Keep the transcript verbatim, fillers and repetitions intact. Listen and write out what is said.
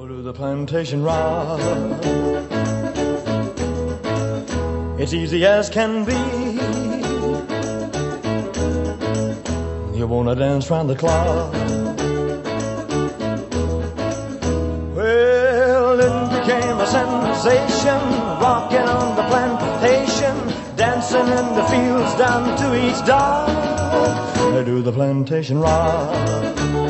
Do the plantation rock. It's easy as can be. You wanna dance round the clock. Well, it became a sensation, rocking on the plantation, dancing in the fields down to each dawn. Do the plantation rock.